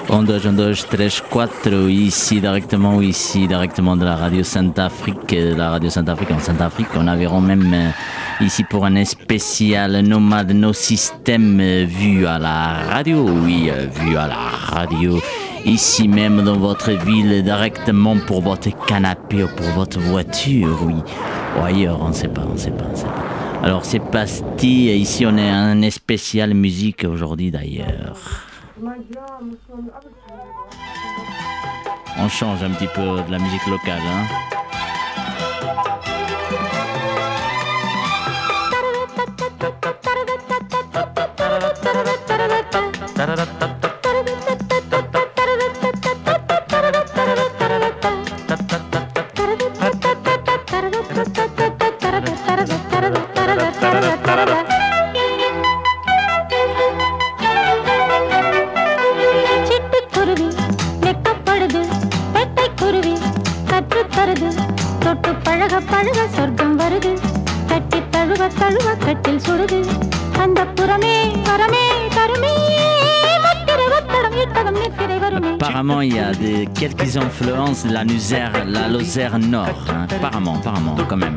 1, 2, 1, 2, 3, 4, ici directement de la Radio Saint-Afrique. La Radio Saint-Afrique en Saint-Afrique, on avait même ici pour un spécial nomade, nos systèmes vus à la radio, oui, vus à la radio. Ici même dans votre ville, directement pour votre canapé ou pour votre voiture, oui. Ou ailleurs, on ne sait pas. Alors c'est parti, ici on est un spécial musique aujourd'hui d'ailleurs. On change un petit peu de la musique locale, hein. Apparemment, il y a quelques influences de la Lozère Nord, hein. Apparemment, quand même.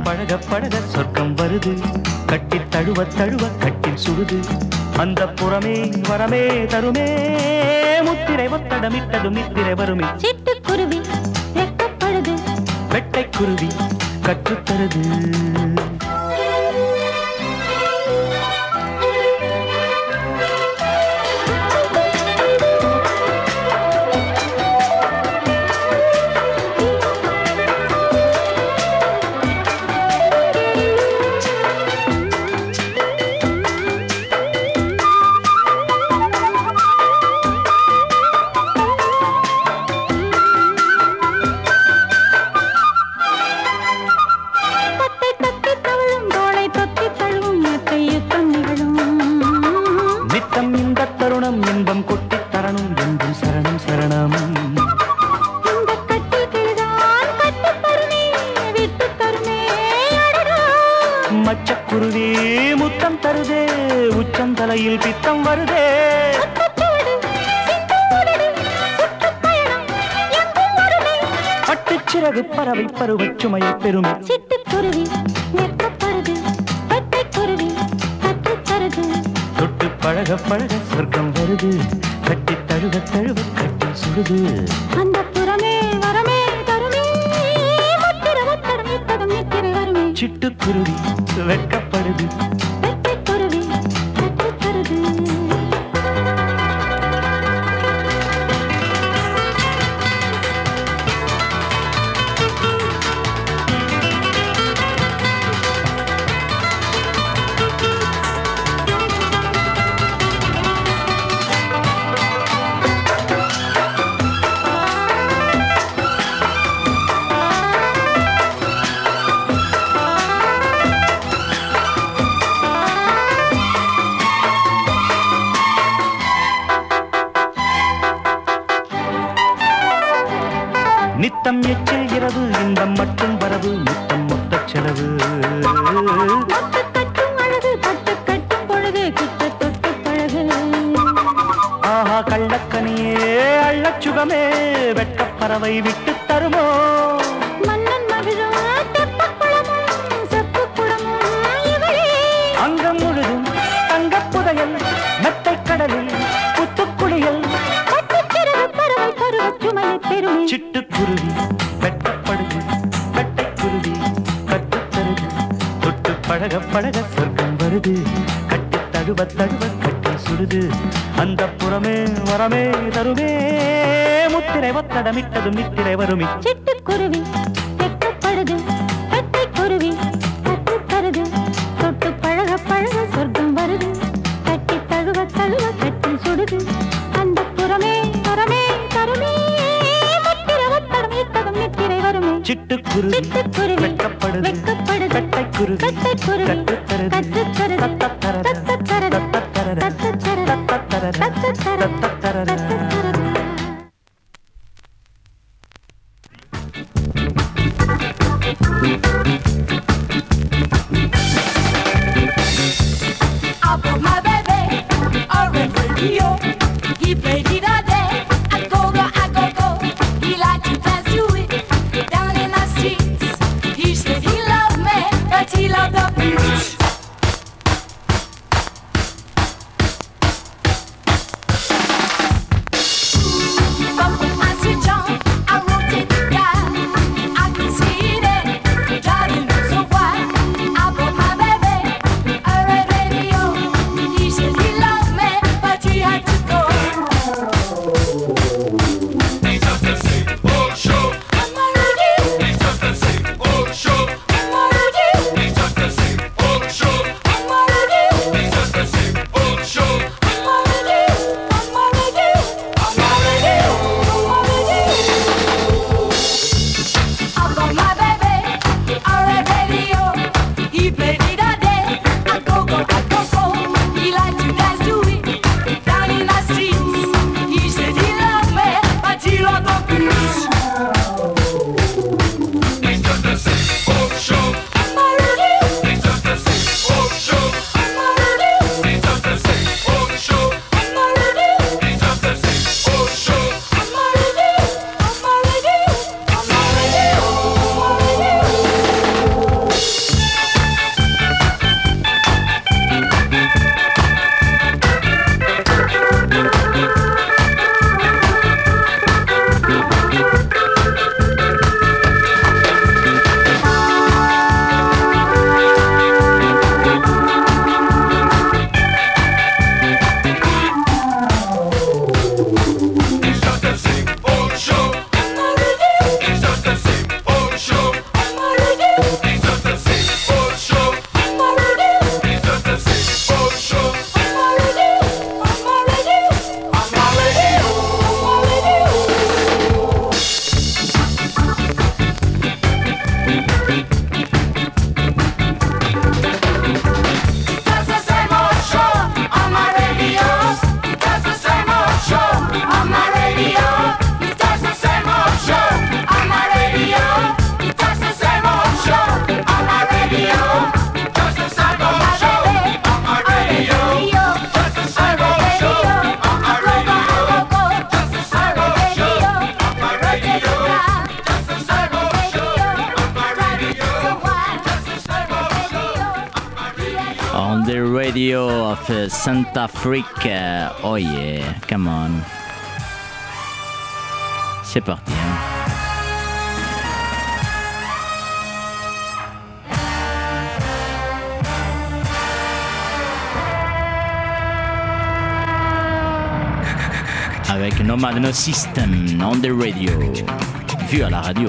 He played it all day. Santa Freak. Oh yeah, come on. C'est parti. Hein. Avec Nomad No System on the radio. Vu à la radio.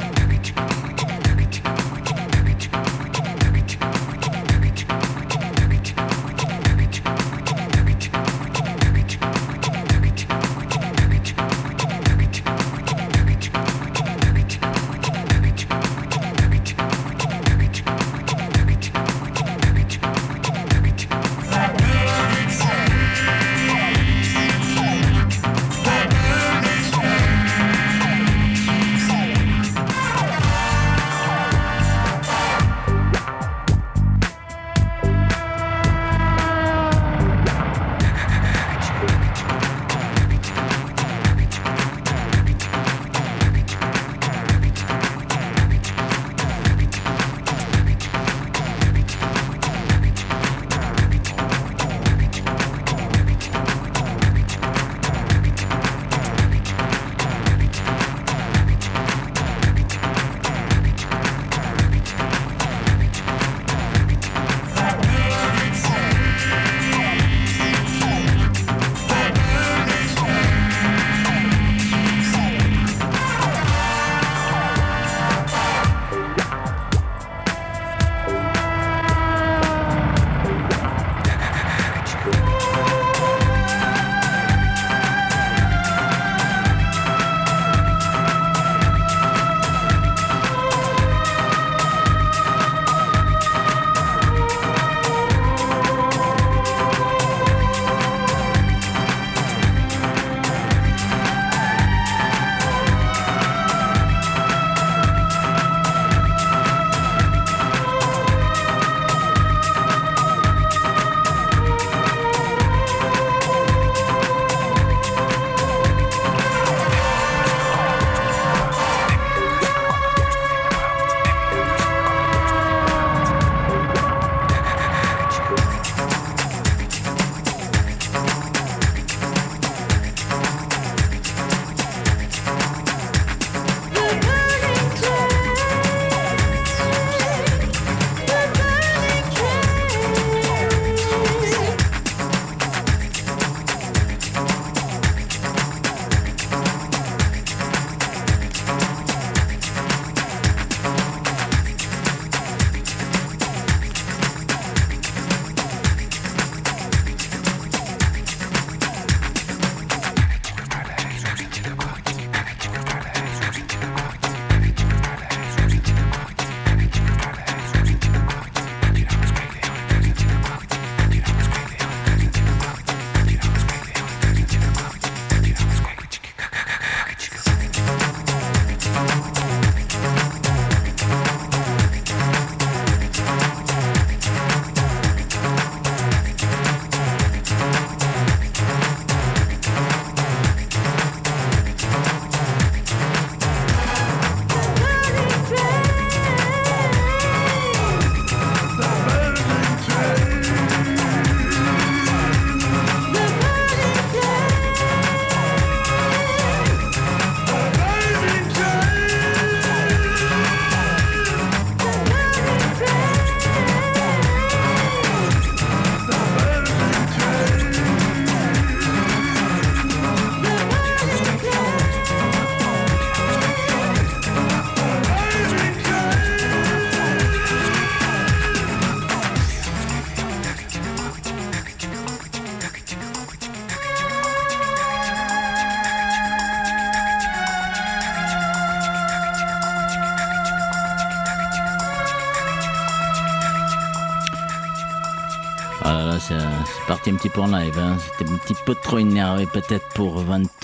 C'est parti un petit peu en live, hein. C'était un petit peu trop énervé peut-être pour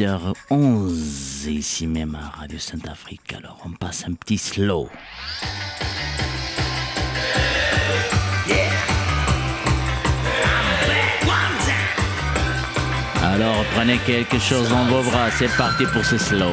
20h11 ici même à Radio Saint-Afrique. Alors on passe un petit slow. Alors prenez quelque chose dans vos bras, c'est parti pour ce slow.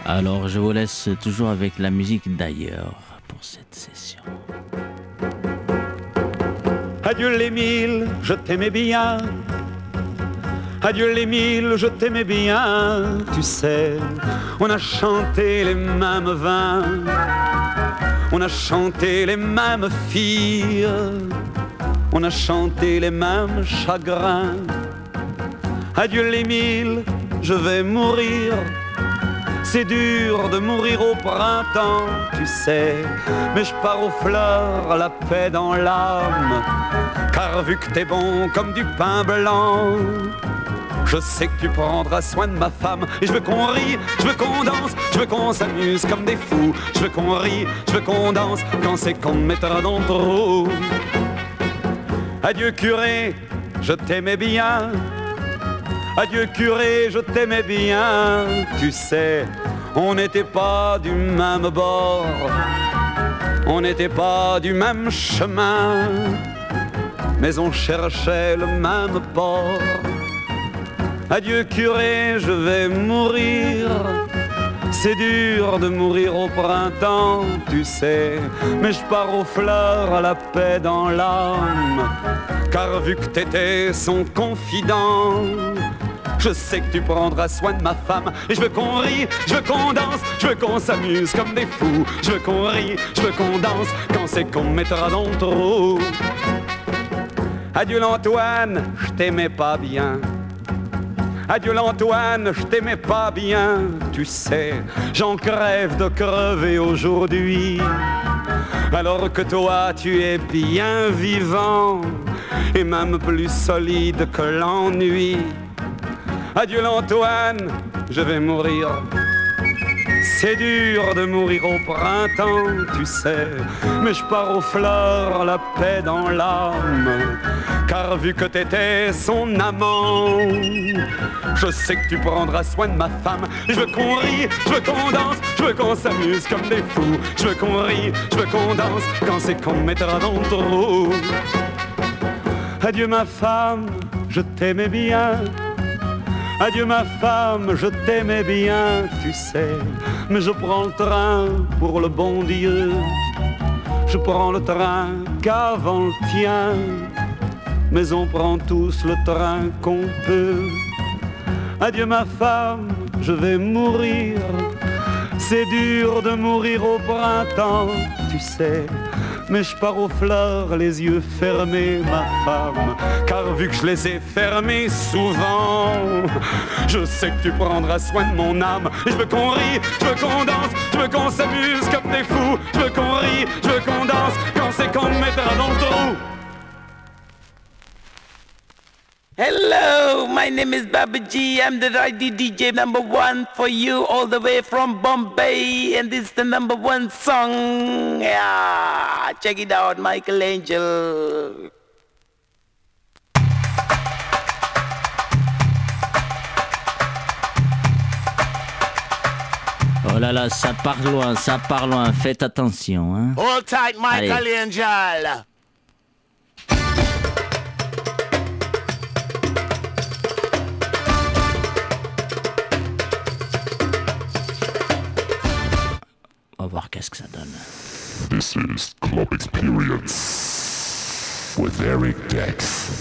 Alors je vous laisse toujours avec la musique d'ailleurs pour cette session. Adieu les mille, je t'aimais bien. Adieu les mille, je t'aimais bien. Tu sais, on a chanté les mêmes vins, on a chanté les mêmes filles, on a chanté les mêmes chagrins. Adieu les mille, je vais mourir. C'est dur de mourir au printemps, tu sais, mais je pars aux fleurs, la paix dans l'âme. Car vu que t'es bon comme du pain blanc, je sais que tu prendras soin de ma femme. Et je veux qu'on rie, je veux qu'on danse, je veux qu'on s'amuse comme des fous. Je veux qu'on rie, je veux qu'on danse, quand c'est qu'on me mettra dans le trou. Adieu curé, je t'aimais bien. Adieu curé, je t'aimais bien. Tu sais, on n'était pas du même bord, on n'était pas du même chemin, mais on cherchait le même port. Adieu curé, je vais mourir. C'est dur de mourir au printemps, tu sais, mais je pars aux fleurs, à la paix dans l'âme. Car vu que t'étais son confident, je sais que tu prendras soin de ma femme. Et je veux qu'on rie, je veux qu'on danse, je veux qu'on s'amuse comme des fous. Je veux qu'on rie, je veux qu'on danse, quand c'est qu'on me mettra dans le trou. Adieu l'Antoine, je t'aimais pas bien. Adieu l'Antoine, je t'aimais pas bien. Tu sais, j'en crève de crever aujourd'hui, alors que toi tu es bien vivant, et même plus solide que l'ennui. Adieu l'Antoine, je vais mourir. C'est dur de mourir au printemps, tu sais, mais je pars aux fleurs, la paix dans l'âme. Car vu que t'étais son amant, je sais que tu prendras soin de ma femme. Je veux qu'on rie, je veux qu'on danse, je veux qu'on s'amuse comme des fous. Je veux qu'on rie, je veux qu'on danse, quand c'est qu'on me mettra dans le trou. Adieu ma femme, je t'aimais bien. Adieu ma femme, je t'aimais bien, tu sais, mais je prends le train pour le bon Dieu. Je prends le train qu'avant le tien, mais on prend tous le train qu'on peut. Adieu ma femme, je vais mourir. C'est dur de mourir au printemps, tu sais, mais je pars aux fleurs, les yeux fermés, ma femme. Car vu que je les ai fermés souvent, je sais que tu prendras soin de mon âme. Et je veux qu'on rie, je veux qu'on danse, je veux qu'on s'amuse comme des fous. Je veux qu'on rie, je veux qu'on danse, quand c'est qu'on me mettra dans le trou. Hello, my name is Baba G. I'm the radio DJ #1 for you all the way from Bombay. And this is the #1 song. Yeah, check it out, Michelangelo. Oh là là, ça part loin, faites attention. Hein. Hold tight, Michelangelo. On va voir qu'est-ce que ça donne. This is Club Experience with Eric Dex.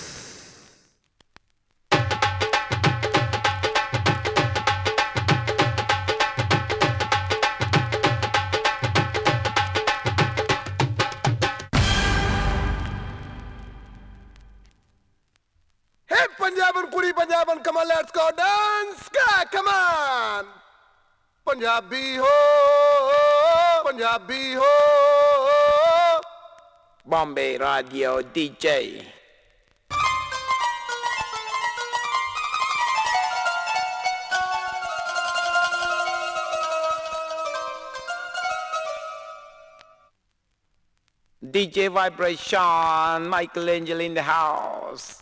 Hey Punjaban, Kuri Punjaban, come on, let's go dance, come on. Punjabi ho, Punjabi ho. Bombay Radio DJ. DJ Vibration, Michelangelo in the house.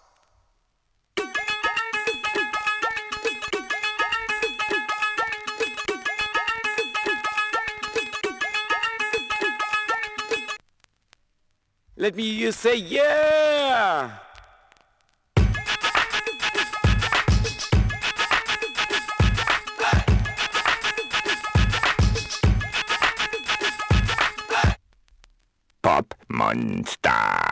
Let me hear you say yeah. monster.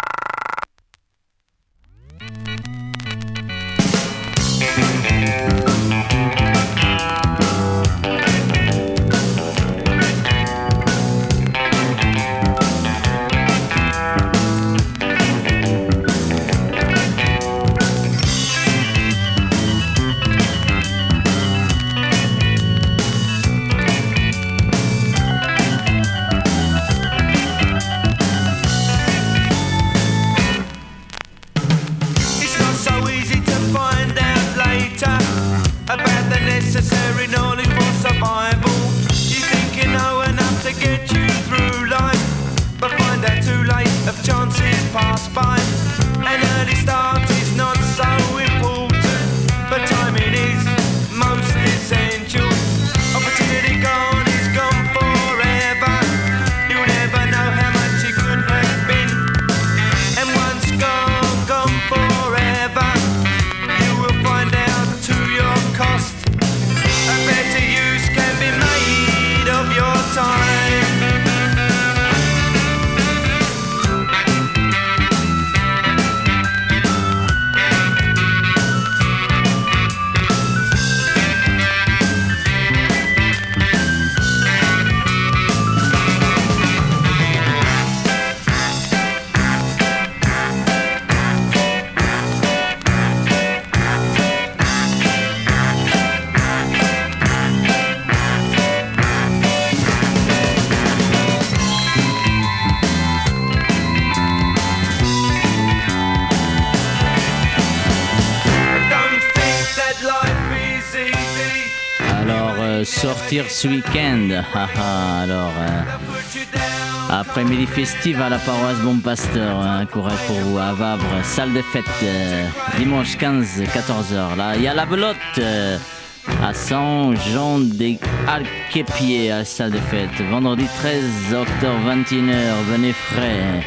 Necessary knowledge for survival. You think you know enough to get you through life, but find out too late if chances pass by. An early start is not so important, but timing is most essential. Opportunity gone is gone forever. You'll never know how much it could have been. And once gone, gone forever, you will find out to your cost. A better use can be made of your time. Sortir ce week-end. Alors, après-midi festive à la paroisse Bon Pasteur, courage pour vous à Vabre, salle de fête, dimanche 15, 14h. Là, il y a la belote à Saint-Jean-des-Alquepiers à la salle de fête. Vendredi 13 octobre, 21h, venez frais.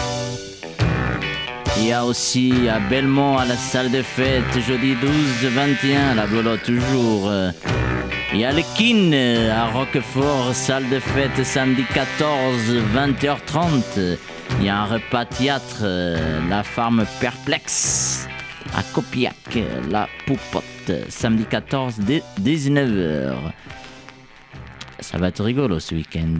Il y a aussi à Belmont à la salle de fête, jeudi 12, 21, la belote toujours. Il y a le Kin à Roquefort, salle de fête samedi 14, 20h30. Il y a un repas théâtre, la Farme Perplexe à Copiac, la Poupotte, samedi 14, 19h. Ça va être rigolo ce week-end.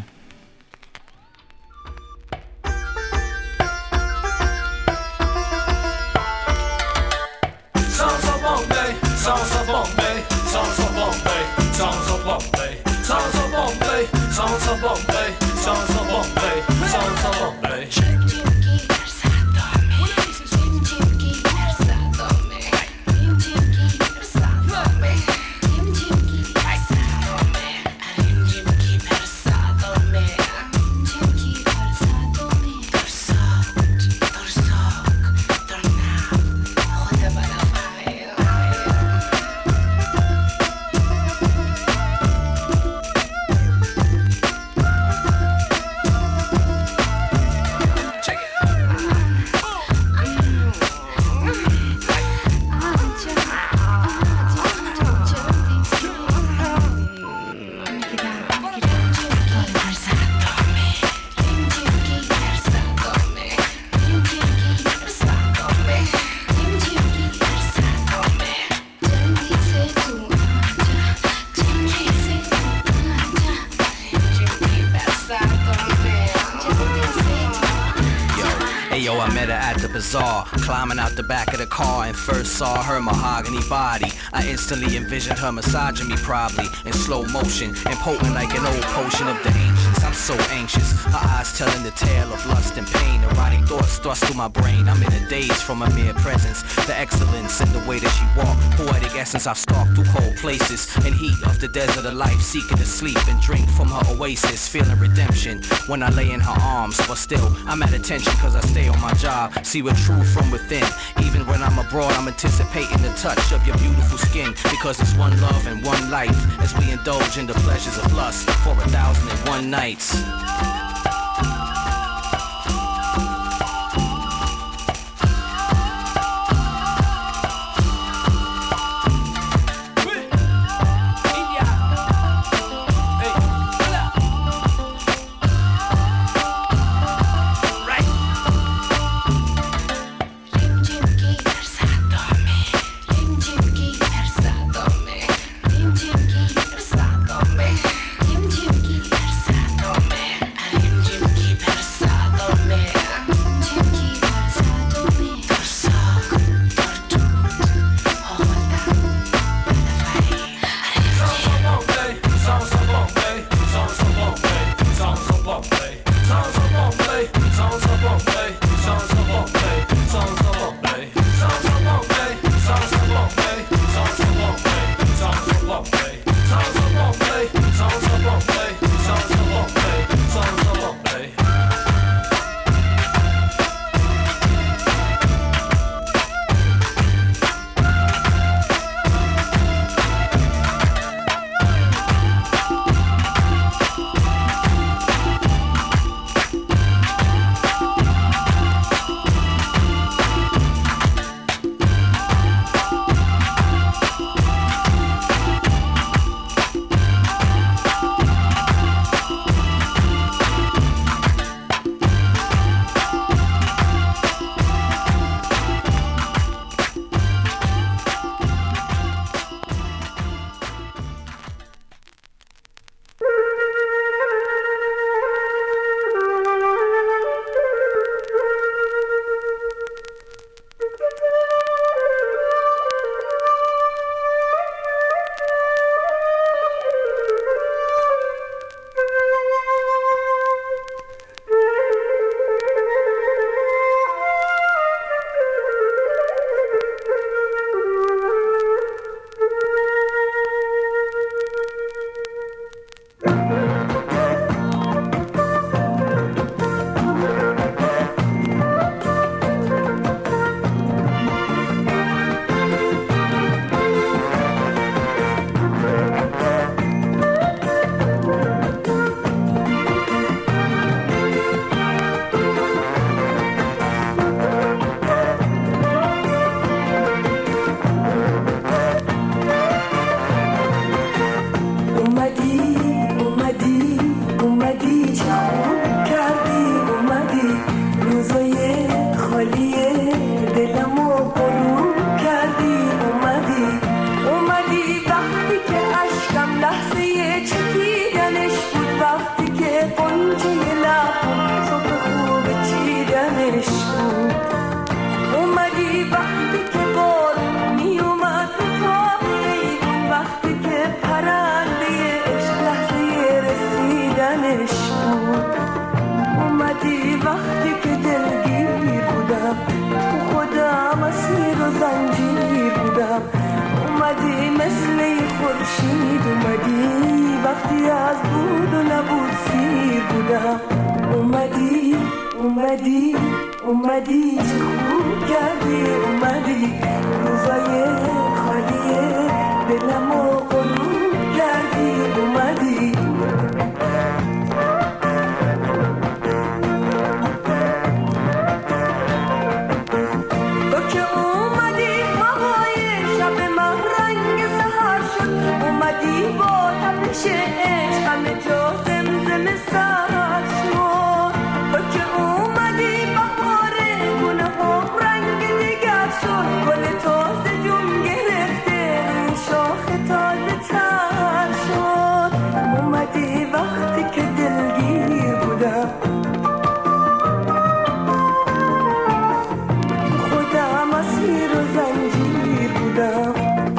Bazaar, climbing out the back of the car and first saw her mahogany body. I instantly envisioned her massaging me probably in slow motion and potent like an old potion of the ancients. I'm so anxious, her eyes telling the tale of lust and pain. Erotic thoughts thrust through my brain. I'm in a daze from her mere presence, the excellence in the way that she walked. Poetic essence, I've stalked through cold places in heat of the desert of life, seeking to sleep and drink from her oasis, feeling redemption when I lay in her arms. But still, I'm at attention cause I stay on my job, see what true from within. Even when I'm abroad, I'm anticipating the touch of your beautiful skin, because it's one love and one life as we indulge in the pleasures of lust for 1,001 nights. خورشید اومدی وقتی از بود و نبود سیر بودم اومدی اومدی اومدی چه خوب کردی اومدی روزای خالیه دلمو غروب کردی اومدی عشق همه جا زمزم سر شد تو که اومدی بهاره گونه ها رنگ دیگر شد گل تازه جون گرفته روی شاخ تازه تر شد اومدی وقتی که دلگیر بودم خودم اسیر و زنجیر بودم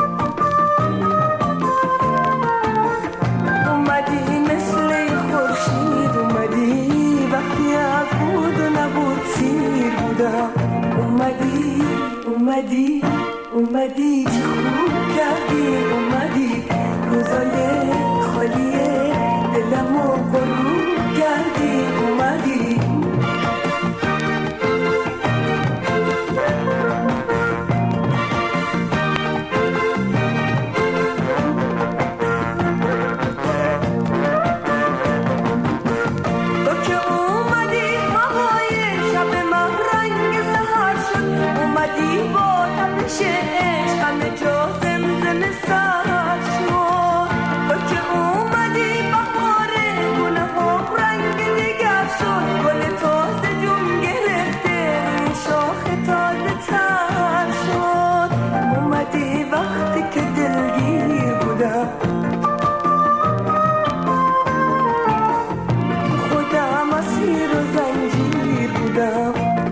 اومدی اومدی چه خوب کردی اومدی روزای خالیه دلمو غروب کردی اومدی عشق همه جا زمزم سر شد تو که اومدی بهاره گونه ها رنگ دیگر شد گل تازه جون گرفته روی شاخ تازه تر شد اومدی وقتی که دلگیر بودم خودم اسیر و زنجیر بودم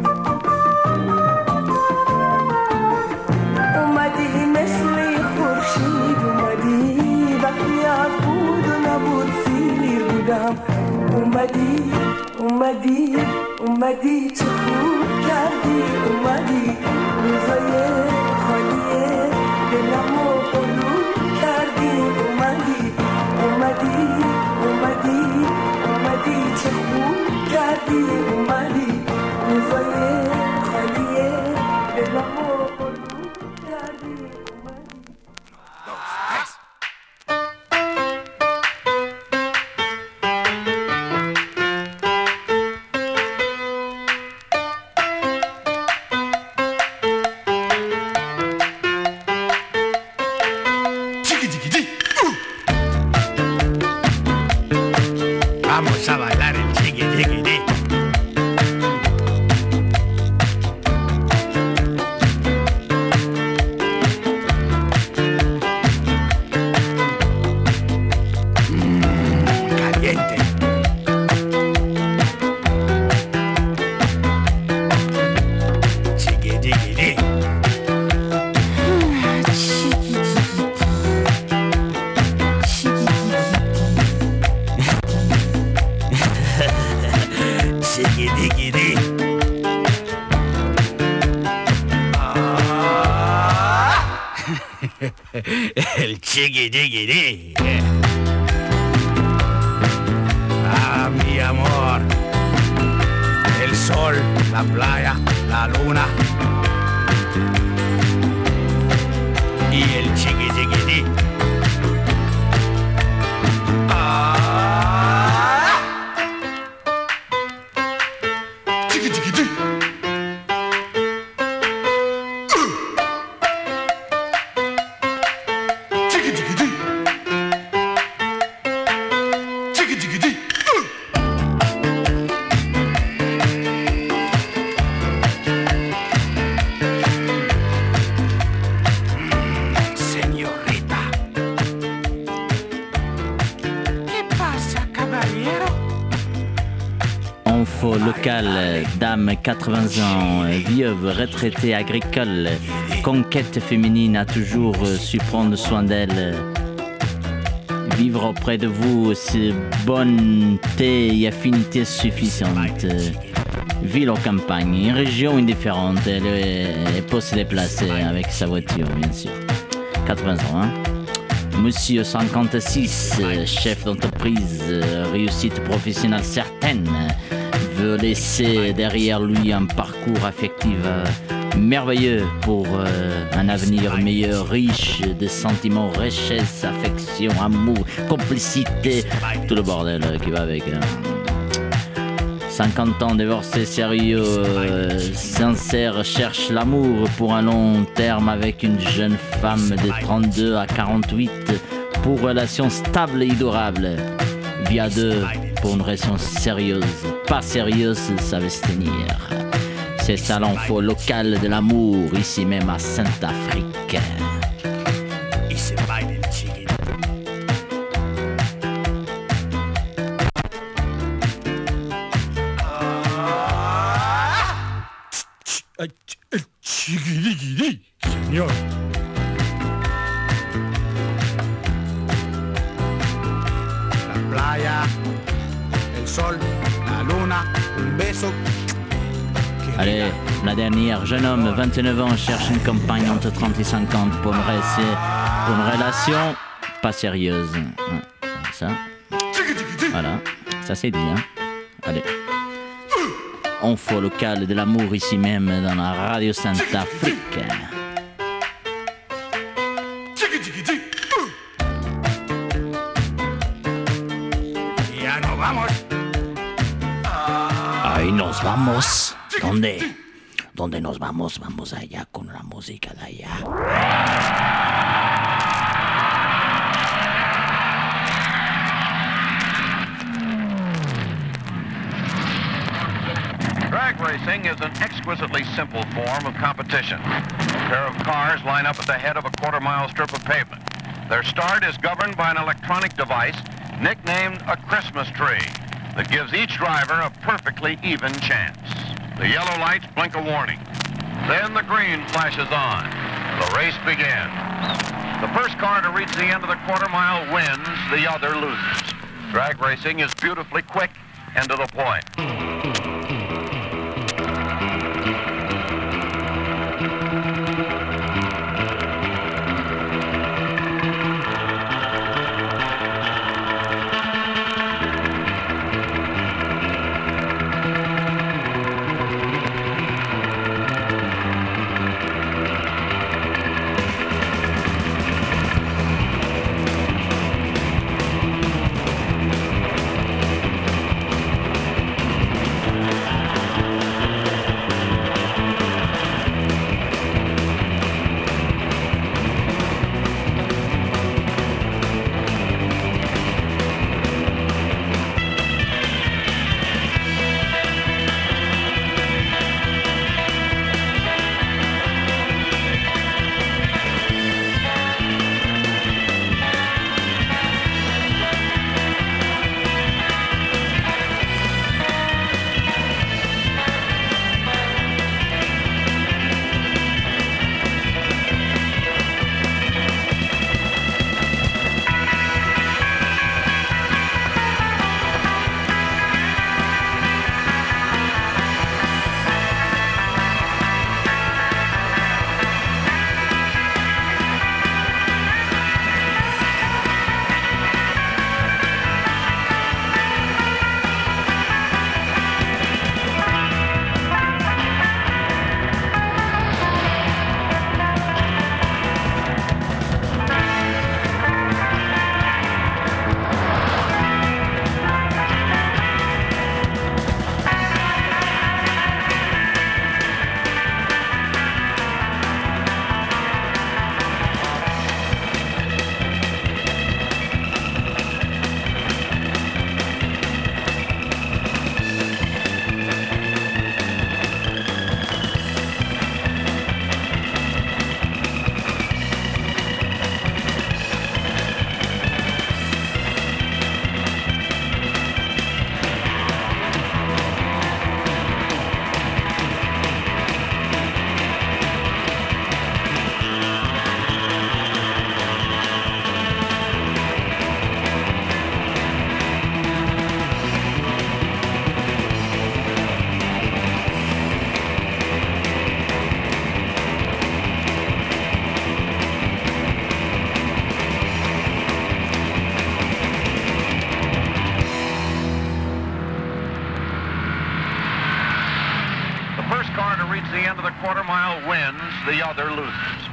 اومدی اومدی اومدی چه خوب کردی اومدی روزای خالیه دلمو غروب کردی اومدی اومدی اومدی اومدی چه خوب کردی اومدی روزای خالیه دلمو غروب کردی اومدی El chiqui chiqui chiqui. Ah, mi amor. El sol, la playa, la luna. Y el chiqui chiqui chiqui. Chiqui chiqui chiqui. Local, dame 80 ans, vieuse, retraitée agricole, conquête féminine a toujours su prendre soin d'elle. Vivre auprès de vous, c'est bonté et affinité suffisante. Ville ou campagne, une région indifférente, elle peut se déplacer avec sa voiture, bien sûr. 80 ans, hein. Monsieur 56, chef d'entreprise, réussite professionnelle certaine, veut laisser derrière lui un parcours affectif merveilleux pour un avenir meilleur, riche de sentiments, richesse, affection, amour, complicité, tout le bordel qui va avec. 50 ans divorcé sérieux, sincère, cherche l'amour pour un long terme avec une jeune femme de 32 à 48 pour relation stable et durable. Via deux pour une relation sérieuse, pas sérieuse, ça va se tenir. C'est ça l'info locale de l'amour, ici même à Saint-Afrique. Chiquirigiri, señor. La playa, el sol, la luna, un beso. Allez, la dernière, jeune homme, 29 ans, cherche une compagne entre 30 et 50 pour une relation pas sérieuse. Ça, voilà, ça c'est dit, hein. Allez. Info locale de l'amour ici même dans la radio Saint-Afrique. Ya nos vamos. Ahí nos vamos. ¿Dónde? ¿Dónde nos vamos? Vamos allá con la música de allá. Drag racing is an exquisitely simple form of competition. A pair of cars line up at the head of a quarter-mile strip of pavement. Their start is governed by an electronic device nicknamed a Christmas tree that gives each driver a perfectly even chance. The yellow lights blink a warning. Then the green flashes on. The race begins. The first car to reach the end of the quarter-mile wins, the other loses. Drag racing is beautifully quick and to the point. wins, the other loses.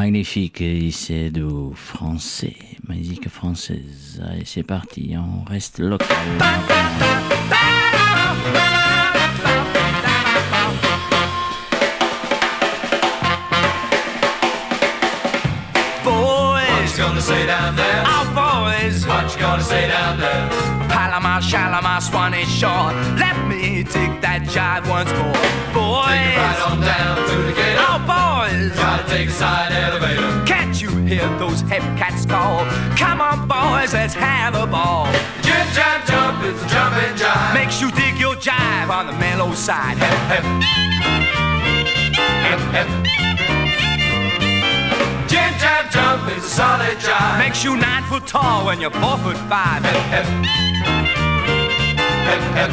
Magnifique, c'est du français, musique française. Allez, c'est parti, on reste local. Boys, gonna say down there? Our boys, what you gonna say down there? Palomar, Shalimar, Swanee Shore. Let me take that jive once more. Boys, take it right on down to the gate. Our boys, gotta take a side elevator. Can't you hear those hep cats call? Come on, boys, let's have a ball. Jib, jab, jump, it's a jumping jive. Makes you dig your jive on the mellow side. Hep, hep. Hep, hep. Jib, jab, jump is a solid jive. Makes you 9 foot tall when you're 4 foot 5. Hep, hep. Hep, hep.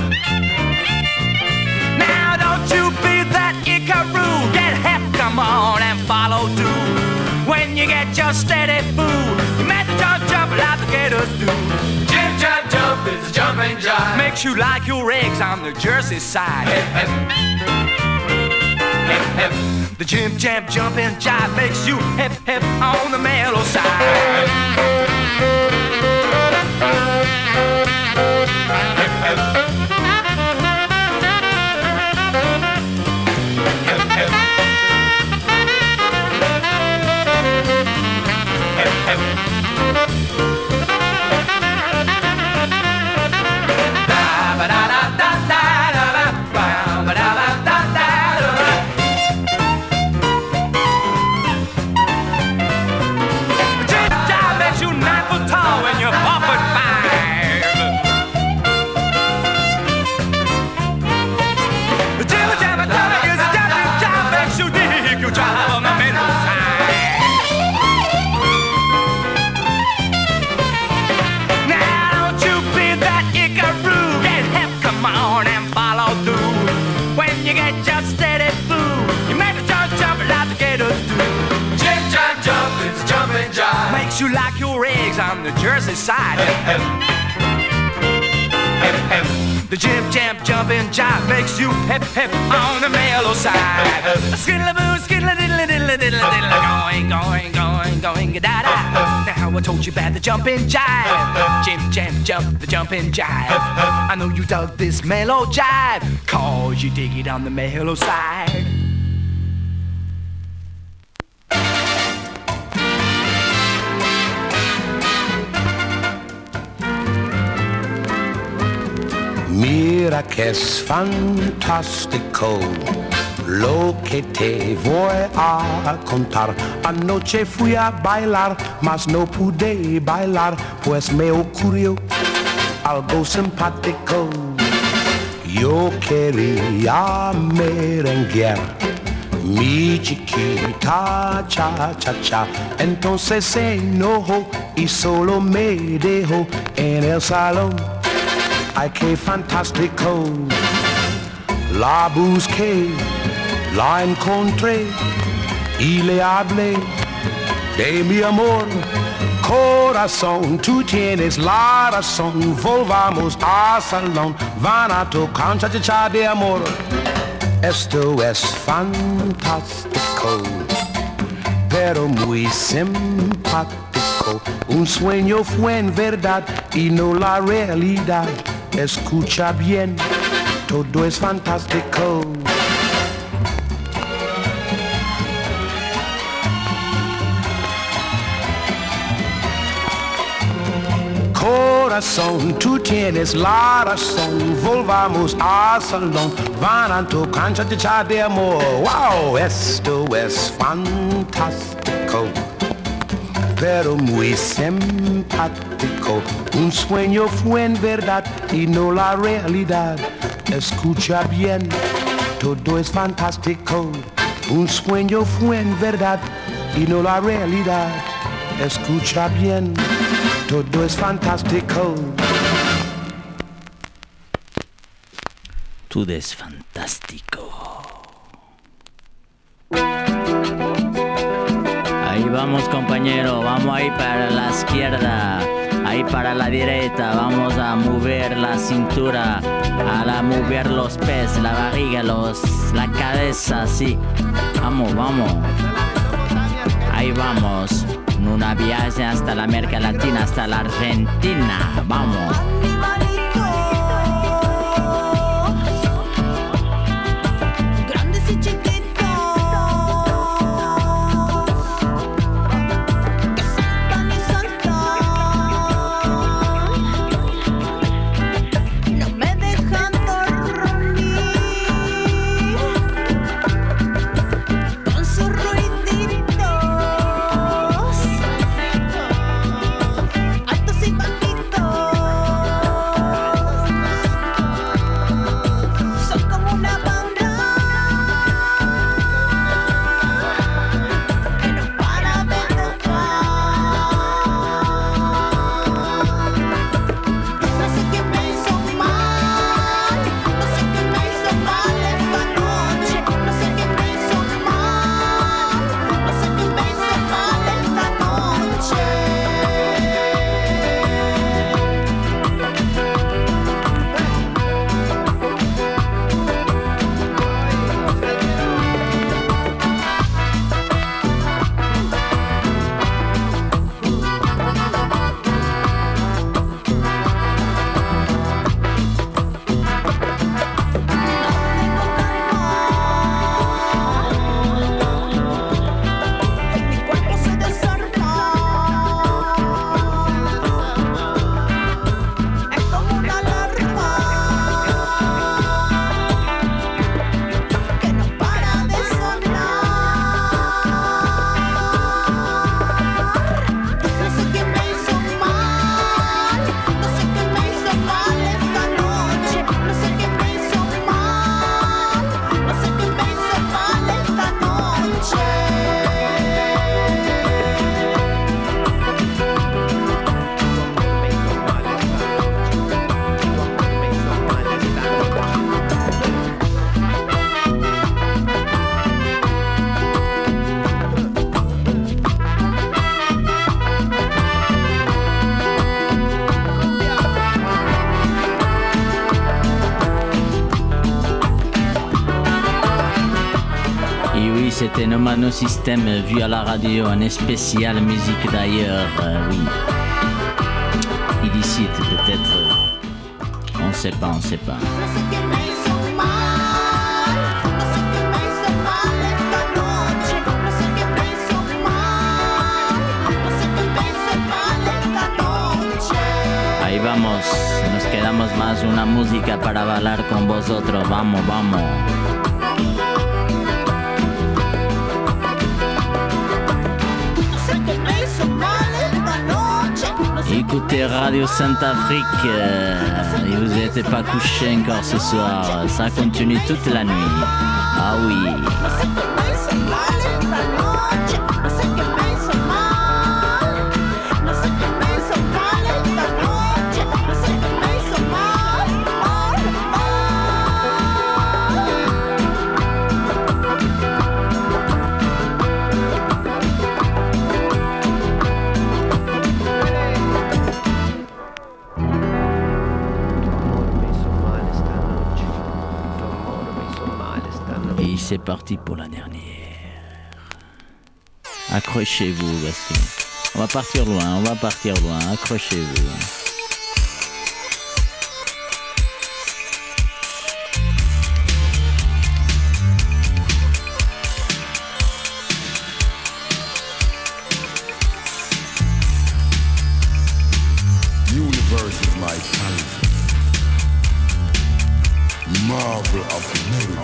Now don't you be that Icaroo. Get hep, come on and follow through. When you get your steady food, you make the jump, jump like the gators do. Jib, jab, jump is a jumping jive. Makes you like your eggs on the Jersey side. Hep, hep. Hep, hep. The jib, jab, jumping jive makes you hip, hip on the mellow side. Hip, hip. Hip, hip. Hip, hip. Da ba da da da da da ba ba da da da da. You 9 foot tall when you're 4 foot 5. The jibber jabber jabber is a jumping jive. Makes you dig your jive on the middle side. Now don't you be that Icaroo. Get hep, come on and follow through. When you get your steady food, you make a jump, jump like the gators do. Jib, jab, jump, it's a jumping jive. Makes you like your eggs on the Jersey side. Hep, hep. Hep, hep. The jib, jab, jumping jive makes you hip, hip on the mellow side. Skiddle-a-boo, skiddle-a-diddle-a-diddle-a-diddle, going, going, going, going, da-da. Now I told you about the jumping jive. Jib, jab, jump, the jumping jive. I know you dug this mellow jive, 'cause you dig it on the mellow side. Mira che è fantastico lo che te voy a contar. Anoche fui a bailar, mas no pude bailar, pues me ocurrió algo simpático. Yo quería merenguear mi chiquita cha cha cha. Entonces se enojó y solo me dejó en el salón. Ay, qué fantástico. La busqué, la encontré y le hablé de mi amor. Corazón, tú tienes la razón. Volvamos al salón, van a tocar cha-cha-cha de amor. Esto es fantástico, pero muy simpático. Un sueño fue en verdad y no la realidad. Escucha bien, todo es fantástico. Corazón, tú tienes la razón. Volvamos al salón, van a tocar cha-cha-cha de amor. Wow, esto es fantástico, pero muy simpático. Un sueño fue en verdad y no la realidad. Escucha bien, todo es fantástico. Un sueño fue en verdad y no la realidad. Escucha bien, todo es fantástico. Todo es fantástico. Ahí vamos, compañero, vamos ahí para la izquierda, ahí para la derecha, vamos a mover la cintura, a mover los pies, la barriga, la cabeza, sí. Vamos, vamos. Ahí vamos, en una viaje hasta la América Latina, hasta la Argentina. Vamos. Grandes y chiquitos que saltan y saltan, no me dejan dormir con sus ruiditos altos y bajitos. Son como una banda que no para de tocar. No sé qué me hizo mal, no sé qué me hizo mal esta noche. No sé qué me hizo mal, no sé qué me hizo mal esta noche. Mi cuerpo se desarma, es como una alarma que no para de sonar. No sé qué me hizo mal, no sé qué me hizo mal esta noche. No sé qué me hizo mal, no sé qué me hizo mal esta noche. Et oui, c'était Nomad No System vu à la radio, un spécial musique d'ailleurs, oui. Et d'ici peut-être, on sait pas, on sait pas. No sé qué me hizo mal, no sé qué me hizo mal esta noche. No sé qué me hizo mal, no sé qué me hizo mal esta noche. Ahí vamos, nos quedamos más una música para bailar con vosotros, vamos, vamos. No sé qué me hizo mal esta noche. No sé Écoutez Radio Saint-Afrique, et vous n'êtes pas couché encore ce soir, ça continue toute la nuit. Ah oui. No sé qué me hizo mal esta noche. No sé qué me hizo mal, no sé qué me hizo mal esta noche. No sé qué me hizo mal, mal, mal. Et c'est parti pour la dernière. Accrochez-vous parce que on va partir loin, accrochez-vous. Universe is my canvas, marvel of melody.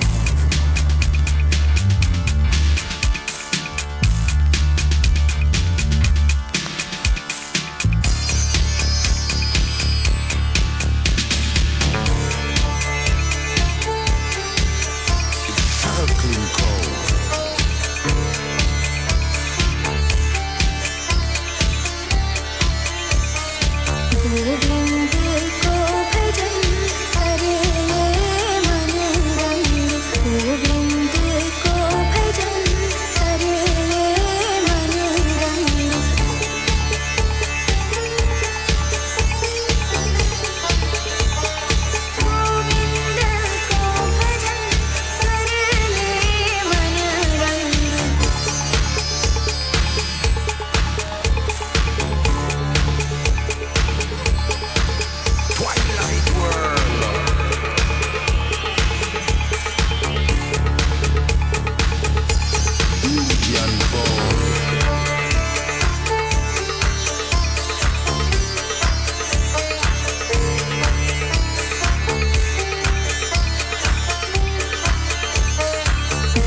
Go,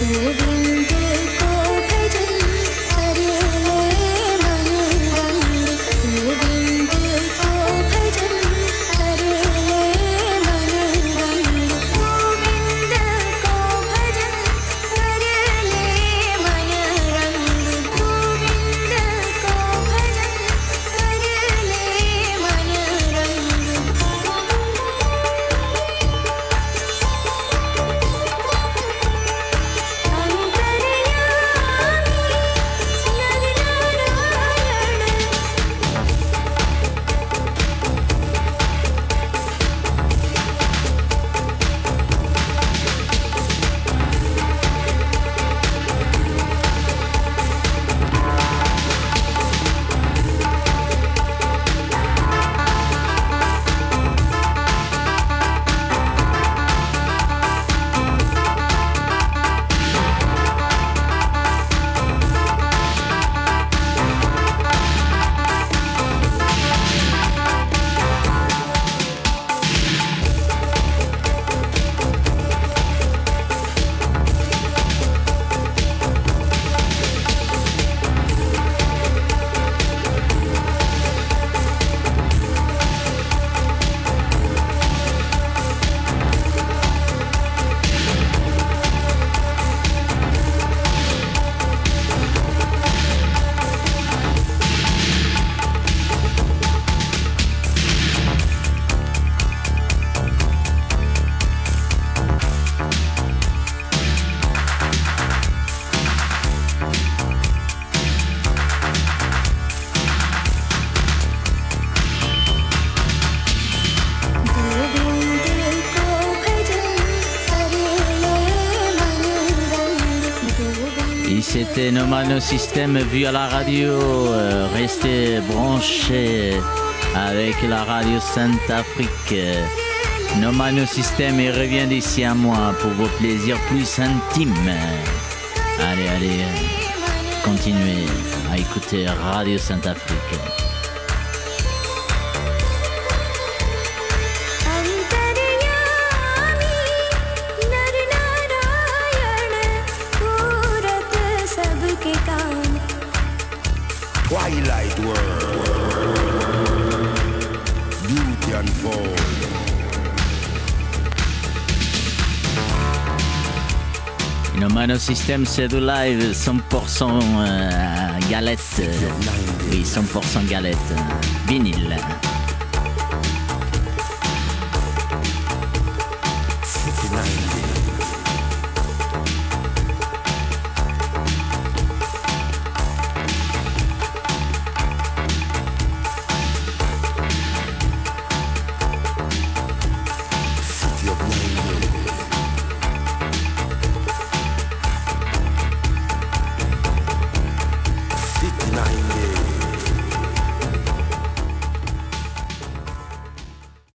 C'était Nomano System vu à la radio. Restez branchés avec la radio Sainte-Afrique. Nomano System et revient d'ici à moi pour vos plaisirs plus intimes. Allez, continuez à écouter Radio Sainte-Afrique. Twilight world, beauty unfold. Nomano System, c'est du live 100% galette. Oui, 100% galette. Vinyle.